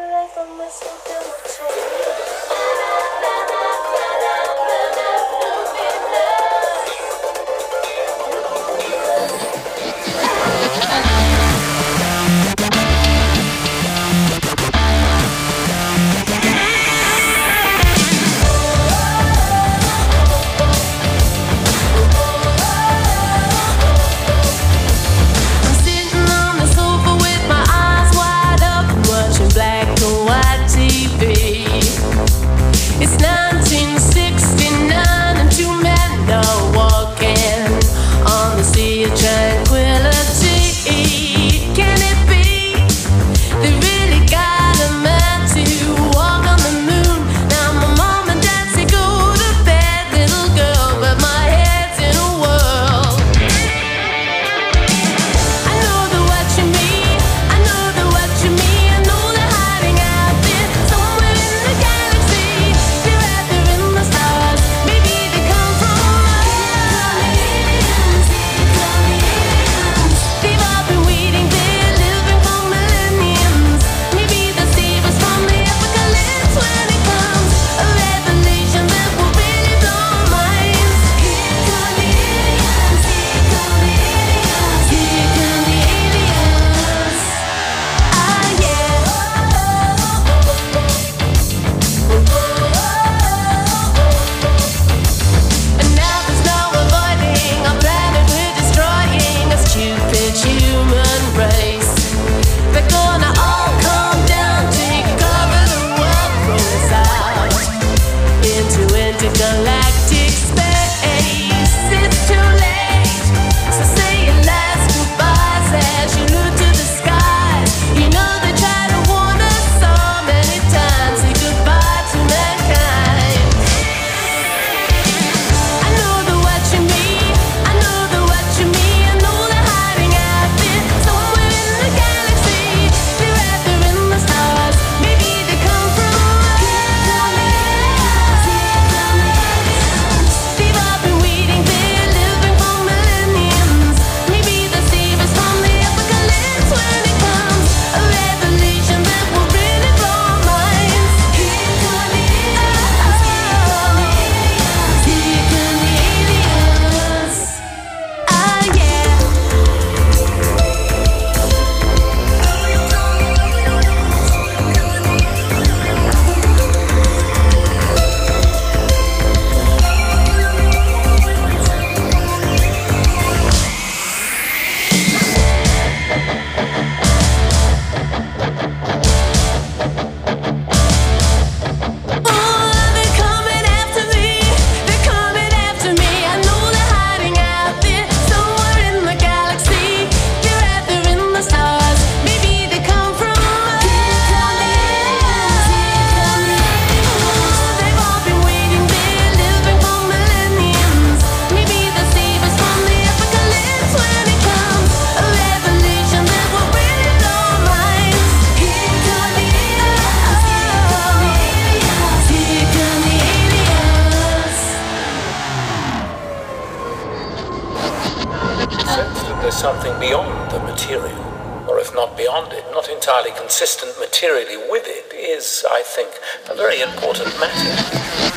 something beyond the material, or if not beyond it, not entirely consistent materially with it, is, I think, a very important matter.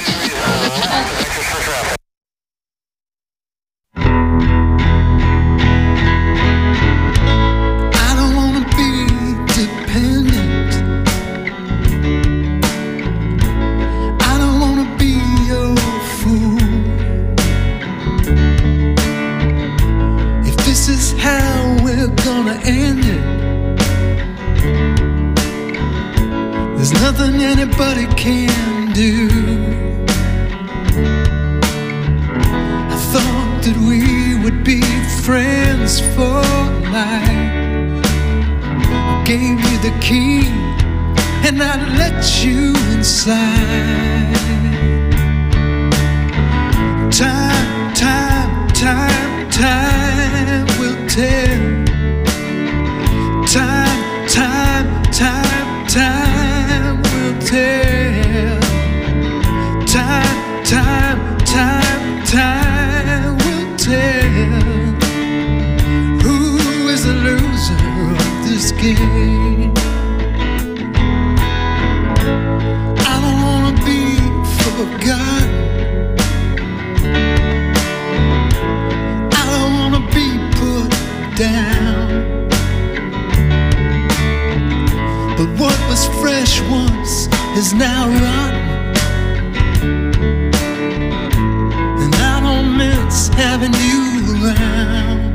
There's nothing anybody can do. I thought that we would be friends for life. I gave you the key and I let you inside. Time, time, time, time will tell. Time, time, time, time will tell. Time, time, time, time will tell. Who is the loser of this game? forgotten. I don't wanna be put down. But what was fresh once is now rotten. And I don't miss having you around.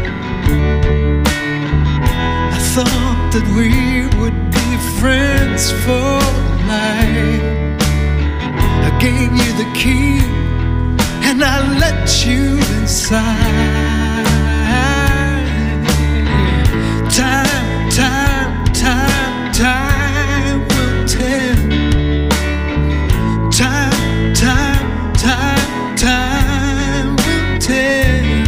I thought that we would be friends for life. I gave you the key and I let you inside. Time, time, time, time will tell. Time, time, time, time will tell.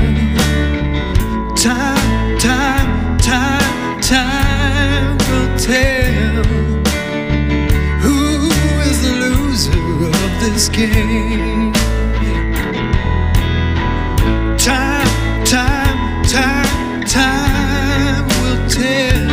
Time, time, time, time will tell. Who is the loser of this game? Time, time, time, time will tell.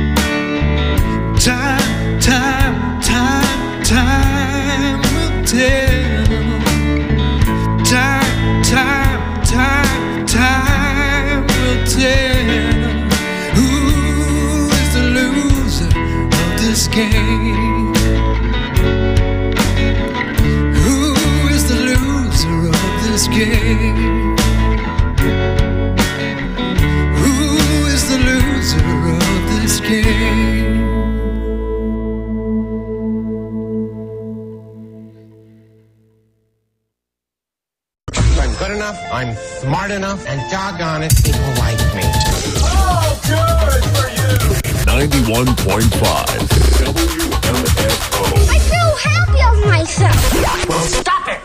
Time, time, time, time will tell. Time, time, time, time will tell. Who is the loser of this game? Who is the loser of this game? Who is the loser of this game? I'm good enough, I'm smart enough, and doggone it, people like me. Oh, good for you! 91.5 WMFO. I feel happy of myself. Well, stop it!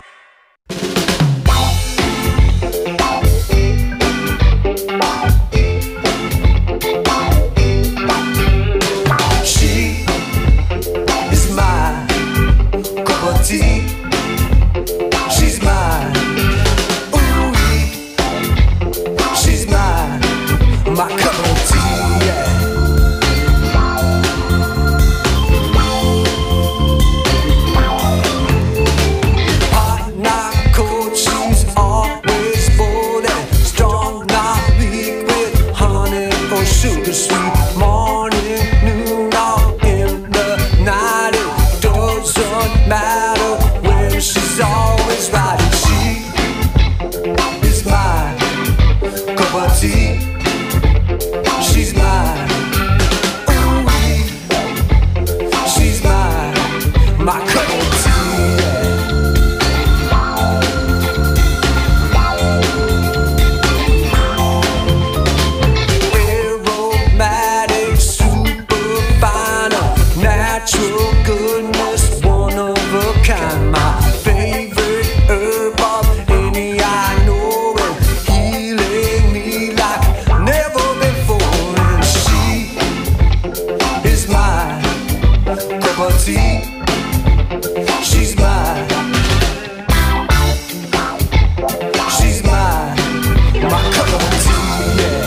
She is my cup of tea. She's mine. Ooh-wee. She's mine. My cup of tea. Yeah. Hot, not cold. She's always bold and strong, not weak, with honey or sugar sweet. Morning, noon, or in the night, it doesn't matter when she's always right. And she is mine, cup of tea. She's mine, ooh-wee. She's mine, my cup of tea. Aromatic, super fine, natural goodness, one of a kind. My favorite herb of any I know, and healing me like never before. And she is mine, cup of tea. She's mine. She's mine, my cup of tea. Yeah.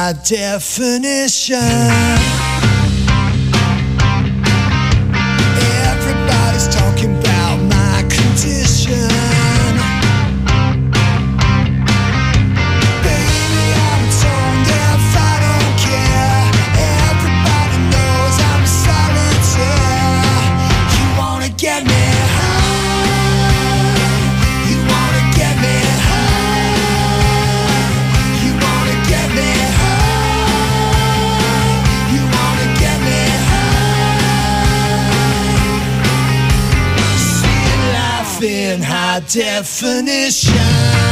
high definition. Everybody's talking about my condition. Baby, I'm tone deaf, I don't care. Everybody knows I'm solitaire. You wanna get me high? You wanna get me high? You wanna get me high? You wanna get me high? Seeing life in high definition.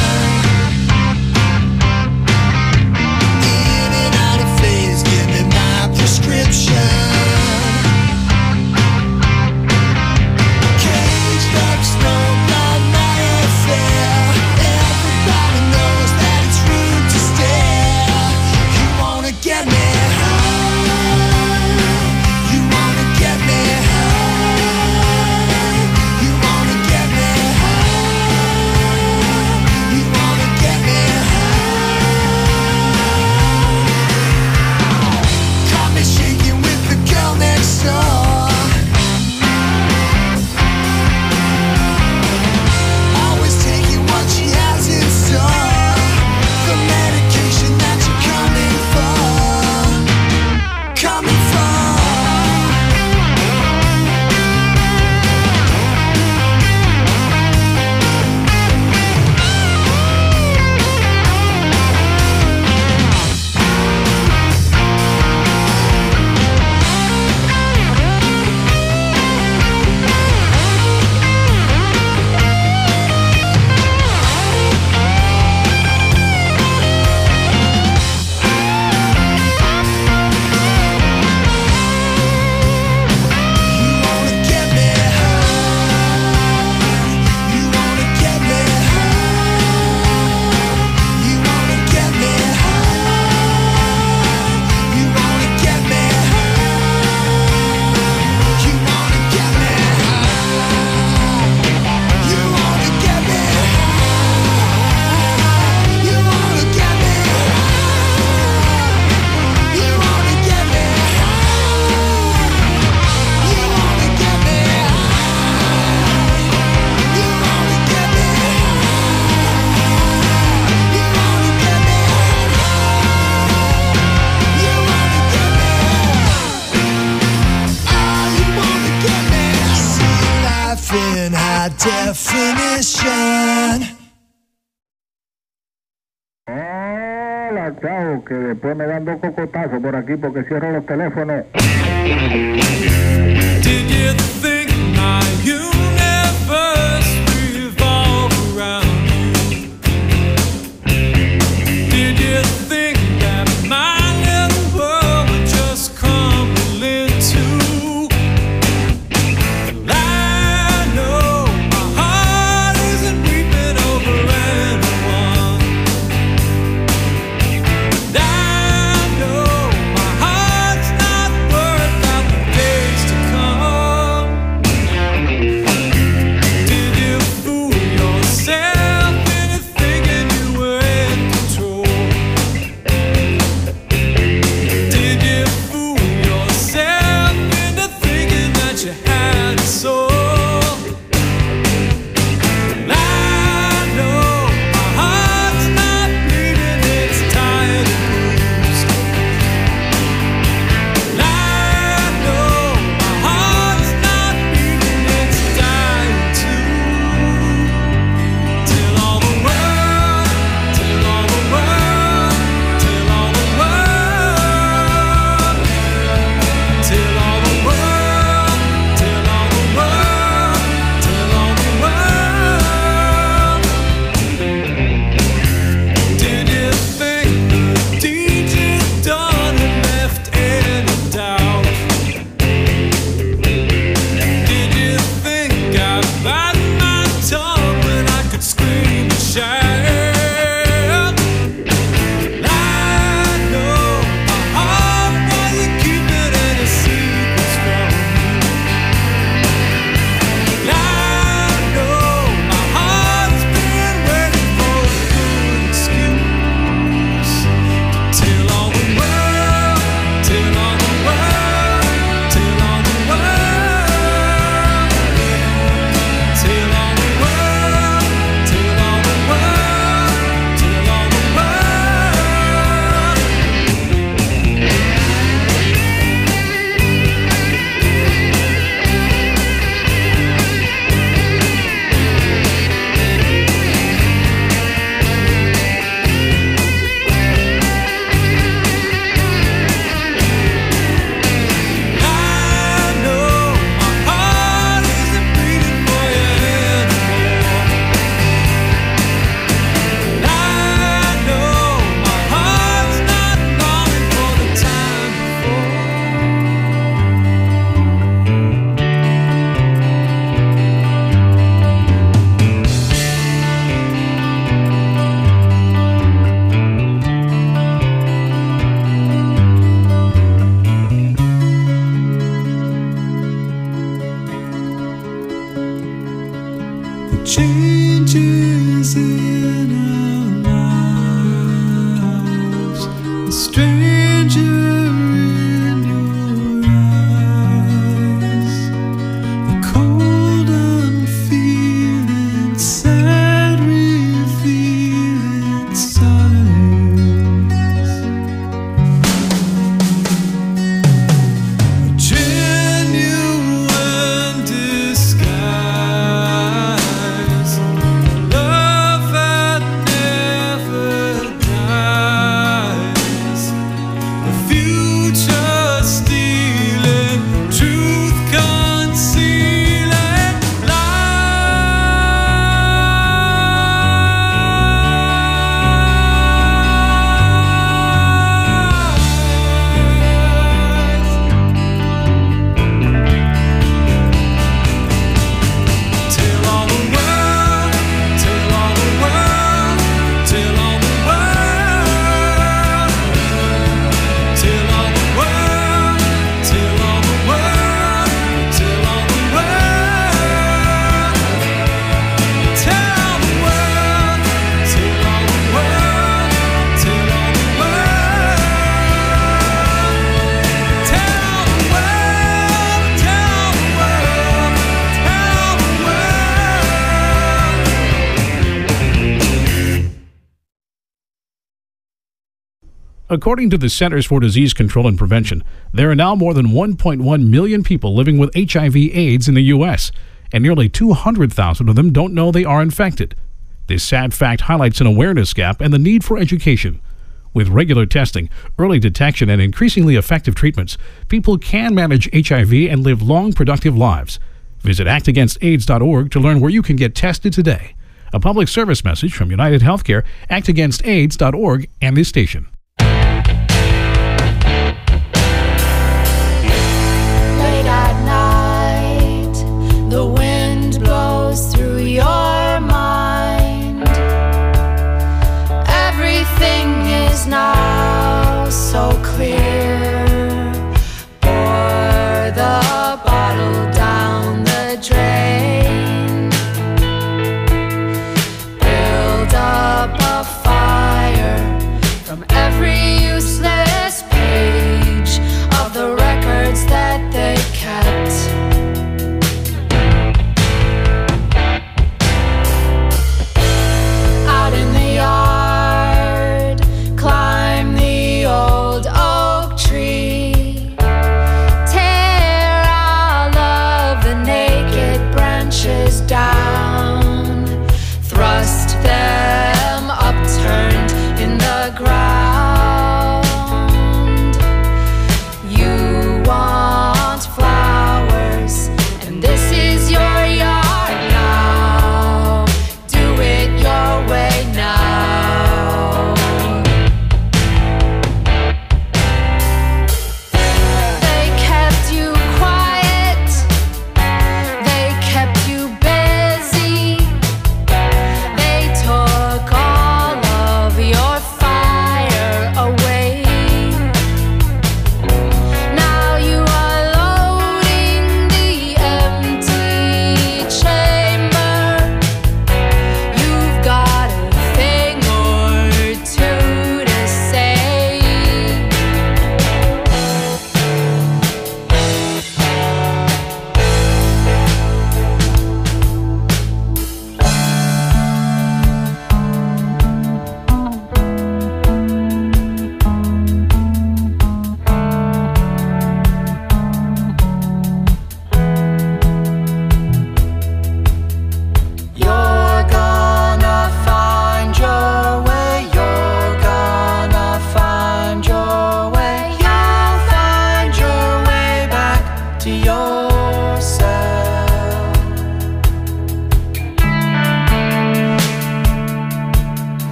In and out of phase, give me my prescription. Caged up, snowed on my affair. Everybody knows that it's rude to stare. You wanna get me high? You wanna get me high? You wanna get me high? You wanna get me high? Caught me shaking with the girl next door. Always taking what she has in store. The medication that you're coming for. Coming for. You wanna get me high? You wanna get me high? You wanna get me high? You wanna get me high? You wanna get me high? You wanna get me high? You wanna get me high? You wanna get me high? You wanna get me high? You wanna get me high? You wanna get me high? You wanna get me high? You wanna get me high? See life in high definition. Hola, chao, que después me dan dos cocotazos por aquí porque cierro los teléfonos. Did you think my universe revolved around you? Did you think that my little world would just crumble into? Well, I know my heart isn't weeping over anyone. And I know my heart's not worth out the day a stranger in your eyes, the cold unfeeling, sad revealing signs, a genuine disguise, love that never dies, the future stealing, truth concealing lies. Tell all the world, tell all the world, tell all the world, tell all the world, tell all the world, tell all the world, tell all the world, tell all the world, tell all the world, tell all the world, tell the world, tell the world. According to the Centers for Disease Control and Prevention, there are now more than 1.1 million people living with HIV/AIDS in the U.S., and nearly 200,000 of them don't know they are infected. This sad fact highlights an awareness gap and the need for education. With regular testing, early detection, and increasingly effective treatments, people can manage HIV and live long, productive lives. Visit actagainstaids.org to learn where you can get tested today. A public service message from United Healthcare, actagainstaids.org, and this station. Late at night, the wind blows through your mind. Everything is now so clear. Pour the bottle down the drain. Build up a fire from every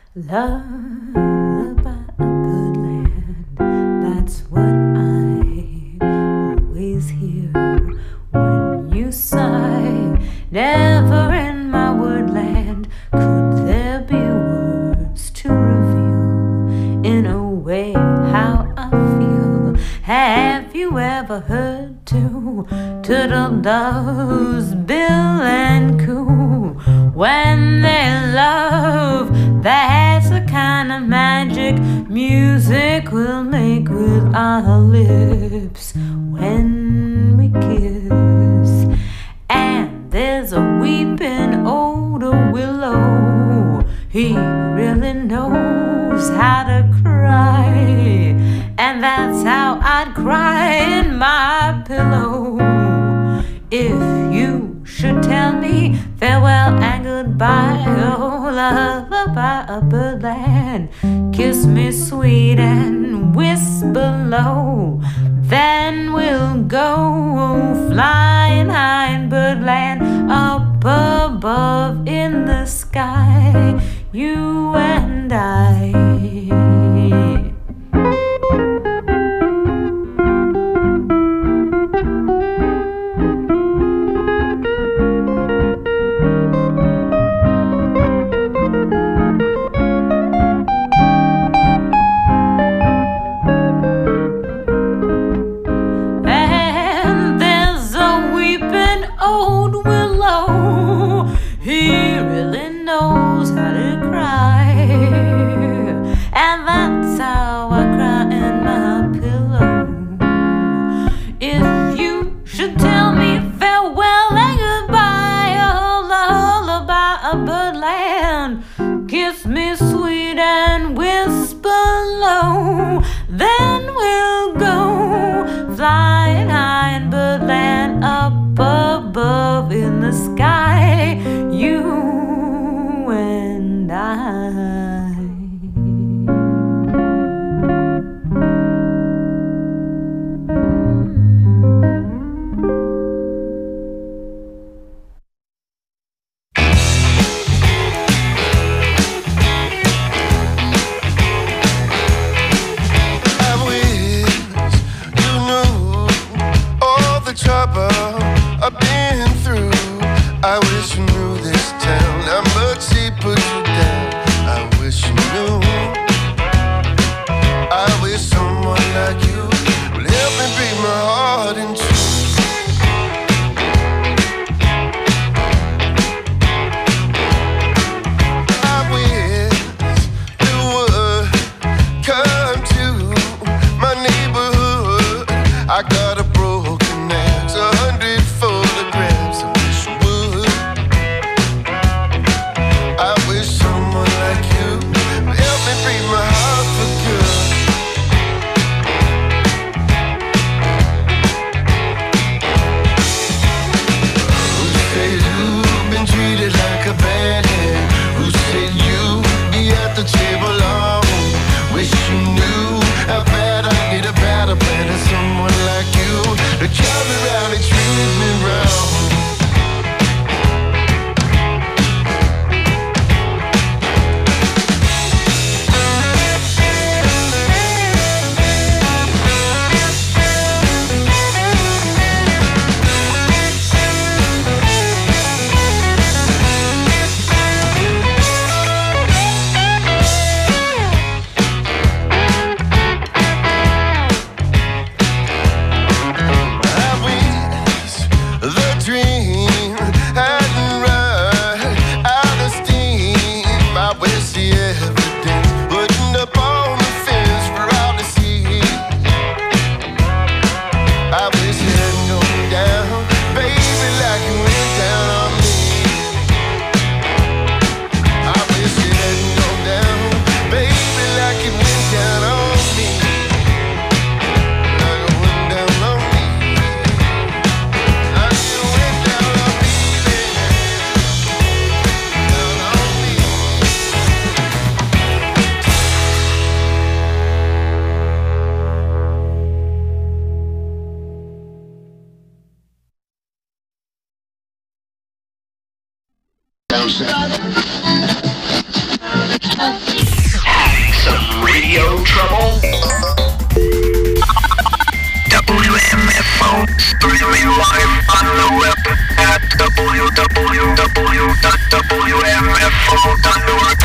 Lullaby of Birdland, that's what I always hear when you sigh. Never in my woodland could there be words to reveal in a way how I feel. Have you ever heard two turtle doves bill and coo when they love? That's the kind of magic music we'll make with our lips when we kiss. And there's a weeping old willow, he really knows how to cry, and that's how I'd cry in my pillow if you should tell me farewell and goodbye. Oh, lullaby of Birdland, kiss me sweet and whisper low. Then we'll go flying high in Birdland, up above in the sky, you and I. He really knows how to cry, and that's how I cry in my pillow. If you should tell me farewell and goodbye, oh, lullaby of Birdland, kiss me sweet and whisper low. Then we'll go flying high in Birdland, up above in the sky, you and I. I wish you knew all the trouble I've been through. I wish you knew this town, how much he put you down. I wish you knew. I wish someone like you would help me break my heart in two. I wish you would come to my neighborhood. I got a broken axe, 100 photographs. I wish you would. I wish someone like you would help me break my heart for good. Who said you've been treated like a bad hand? Who said you'd be at the table alone? Wish you knew how bad I need a better plan than someone like you to come around and treat me wrong. I wish the dream hadn't run out of steam. I wish the evidence wouldn't up on the fence for all to see. I wish it hadn't gone down, baby, like it went down on me. I wish it hadn't gone down, baby, like it went down on me. Like it went down on me. Like it went down on me, baby. Down on me. Down south. trouble. WMFO, streaming live on the web at www.wmfo.org.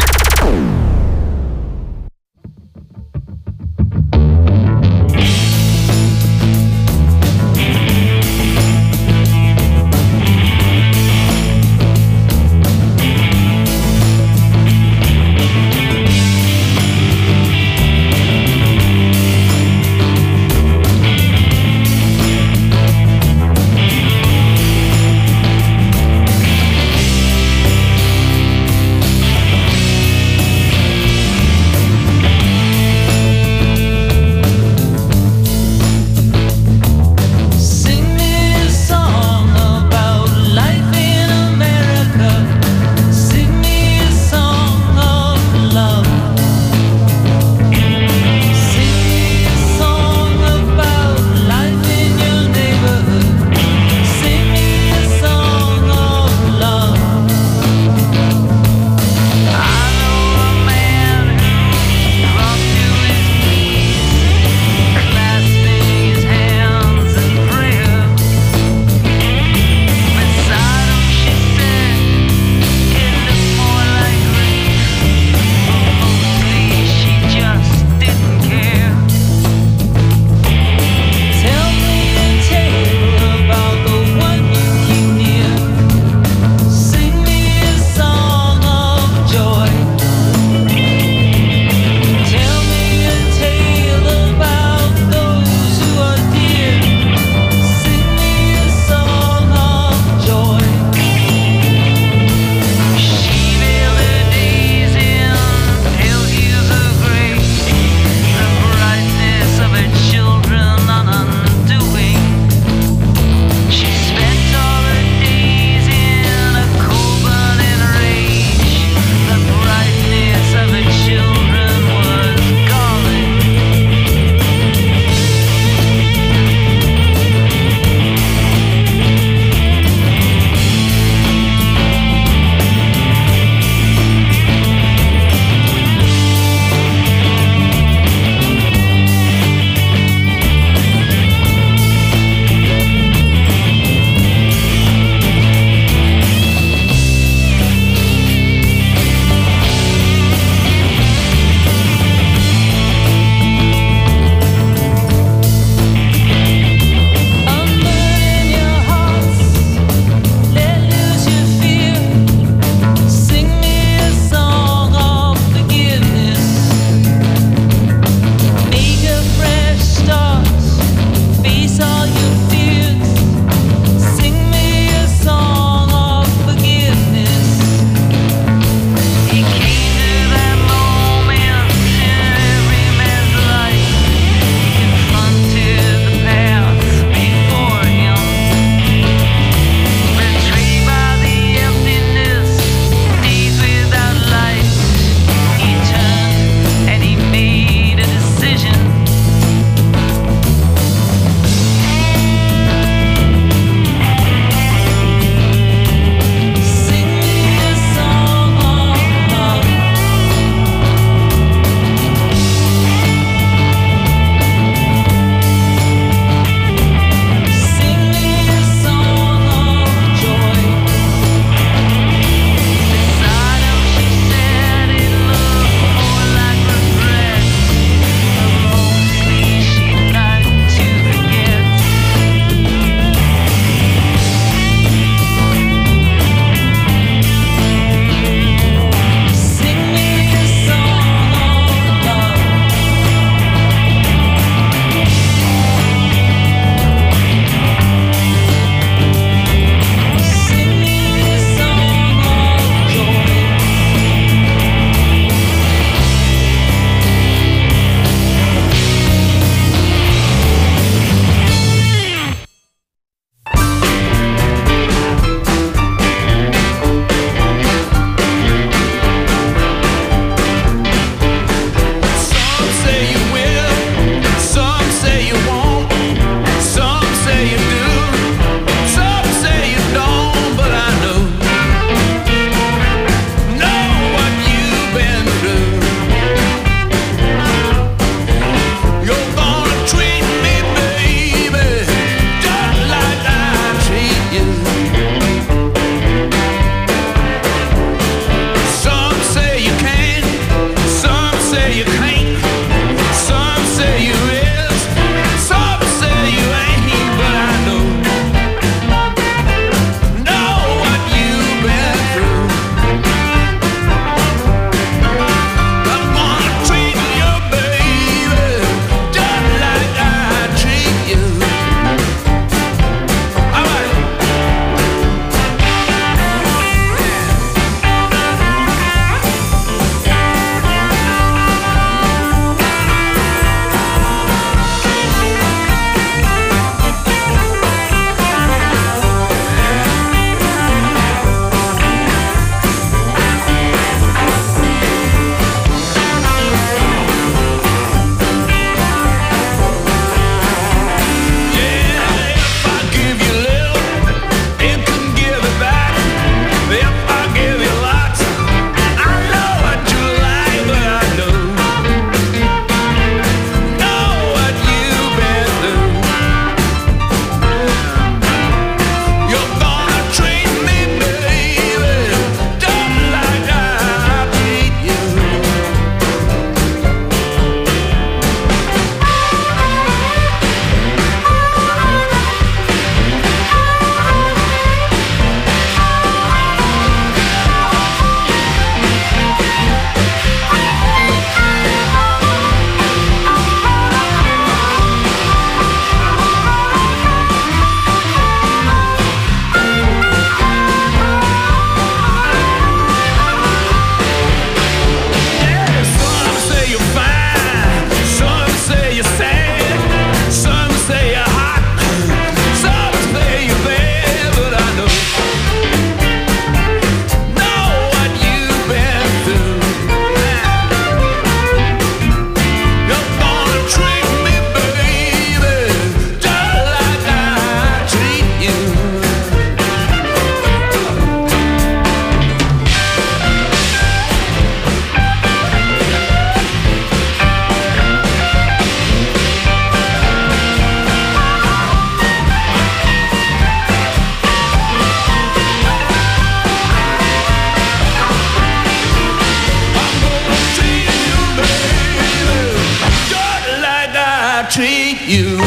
you.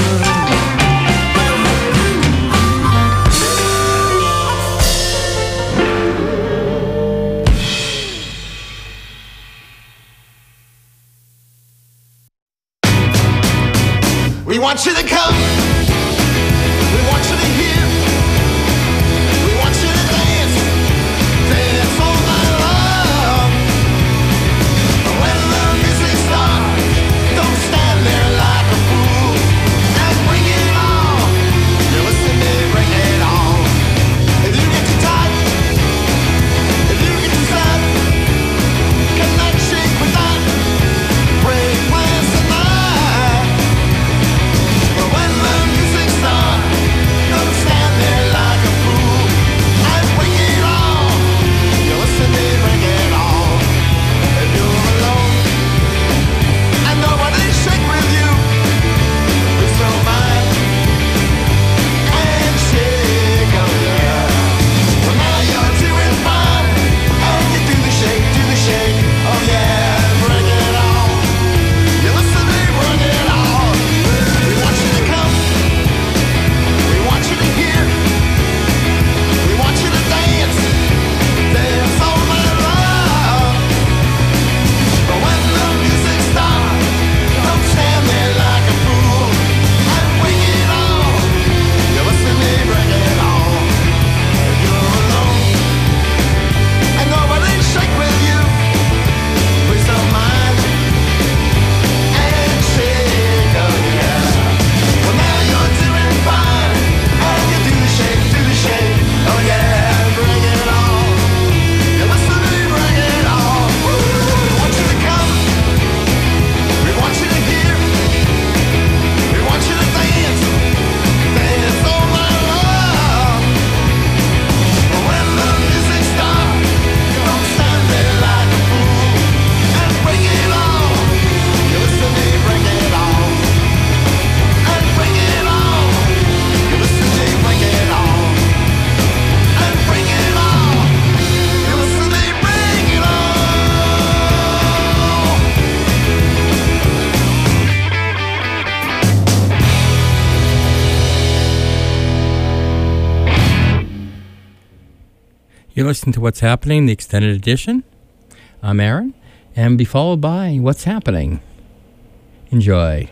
We want you to come. We want you to hear. We want you to dance. Dance all night long. When the music starts, don't stand there like a fool. And bring it on. You listen to me, bring it on. If you get too tight, if you get too sad, cannot shake with that. Break plans tonight. When the music starts, don't stand there like a fool. And bring it on. You listen to me, bring it on. If you're alone and nobody shake with you, please don't mind and shake, oh yeah. Well, now you're doing fine and you do the shake, oh yeah. Bring it on. You listen to me, bring it on. We want you to come. We want you to hear. We want you to dance. Dance all night long. But when the music starts, don't stand there like a fool. And bring it on. You listen to me, bring it on. If you're alone and nobody shake with you, please don't mind and shake, oh yeah. Well, now you're doing fine and you do the shake, oh yeah. Bring it on. You listen to me, bring it on. We want you to come. We want you to hear. We want you to dance. Dance all night long. But when the music starts, don't stand there like a fool. And bring it on. You listen to me, bring it on. And bring it on. You listen to me, bring it on. And bring it on. You listen to me, bring it on. You're listening to What's Happening, the extended edition. I'm Aaron, and be followed by What's Happening. Enjoy.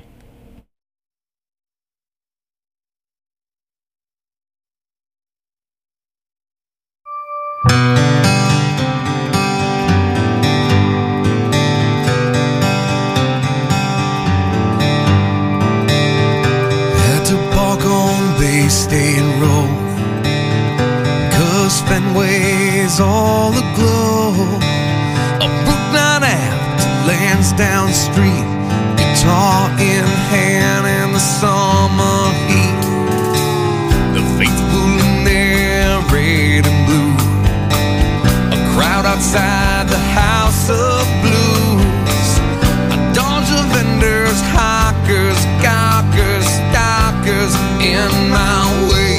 Had to park on Bay State Road, 'cause Fenway's all aglow. A Brookline Ave to Lansdowne Street, guitar in hand in the summer heat. The faithful in their red and blue, a crowd outside the House of Blues. A dodge of vendors, hawkers, gawkers, stalkers in my way.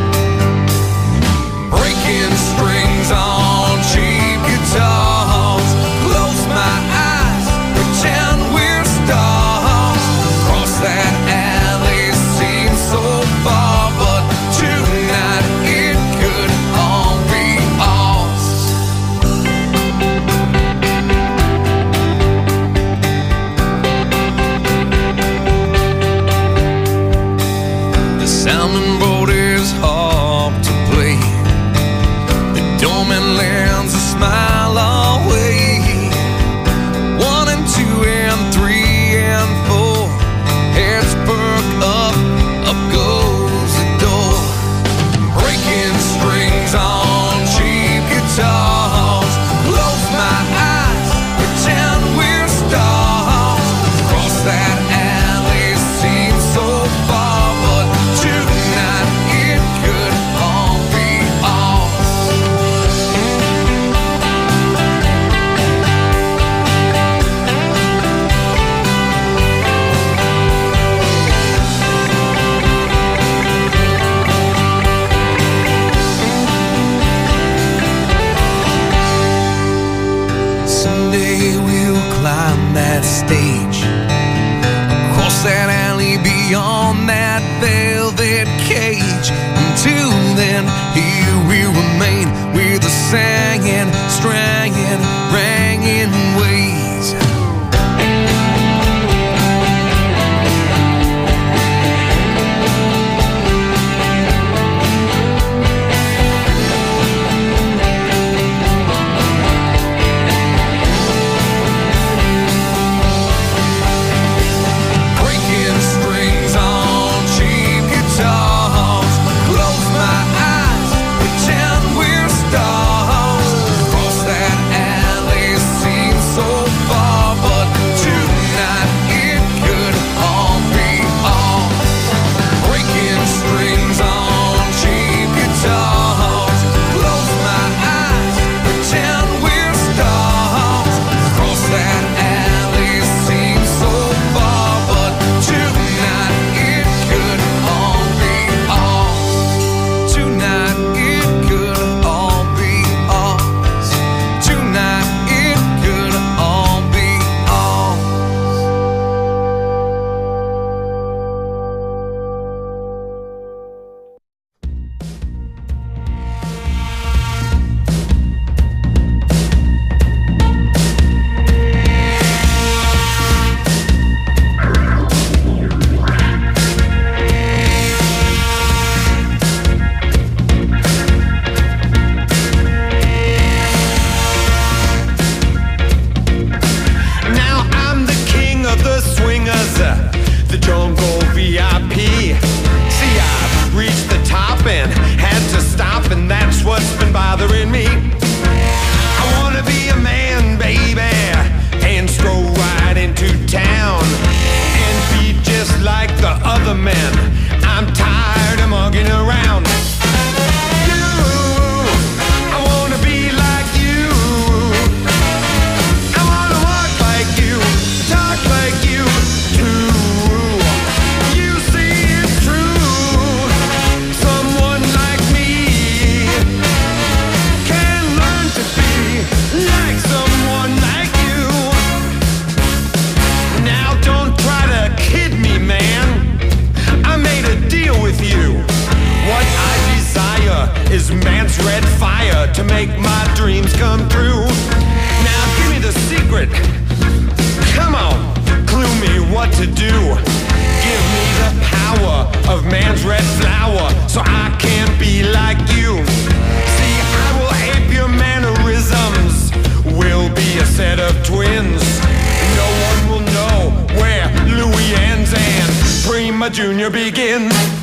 Breaking strings on cheap guitars. Close my eyes, pretend we're stars. Cross that alley seems so far, but tonight it could all be ours. The sounding board is hard to play. The doorman lends a smile away. 1 and 2 and 3 and 4. Heads perk up, up goes the door. Breaking strings on cheap guitars. Close my eyes, pretend we're stars. Cross that alley seems so far, but tonight it could all be ours. Someday we'll climb that stage, across Cross that alley beyond that velvet cage. Until then, here we remain with the singing, strangling, ringing ways. Junior begins.